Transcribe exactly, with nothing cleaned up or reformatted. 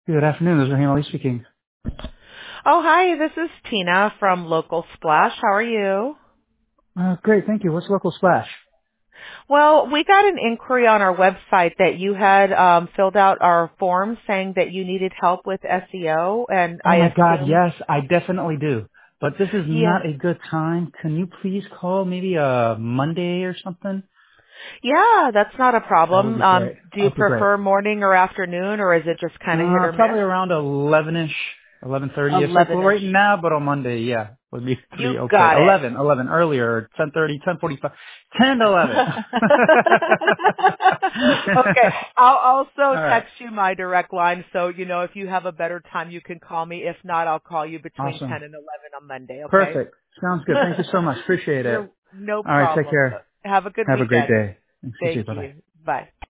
Good afternoon. This is Rahim Ali speaking. Oh, hi. This is Tina from Local Splash. How are you? Uh, great. Thank you. What's Local Splash? Well, we got an inquiry on our website that you had um, filled out our form saying that you needed help with S E O, and Oh I my God. assumed, Yes, I definitely do. But this is yeah, not a good time. Can you please call maybe uh Monday or something? yeah, that's not a That would problem. be great. Um, do you Okay, great. prefer morning or afternoon, or is it just kind of hit Uh, or probably miss? around eleven-ish, eleven thirty-ish. Like well, eleven-ish. right now, but on Monday, yeah, would be, would You be okay. got it. eleven, eleven earlier, ten thirty, ten forty-five, ten to eleven. Okay. I'll also All right. text you my direct line, so you know if you have a better time you can call me. If not, I'll call you between Awesome. ten and eleven on Monday, okay? Perfect. Sounds good. Thank you so much. Appreciate it. You're no All right. Take problem. care. Have a good Have a great weekend. day. Thanks. You too. Thank Bye-bye. you. Bye.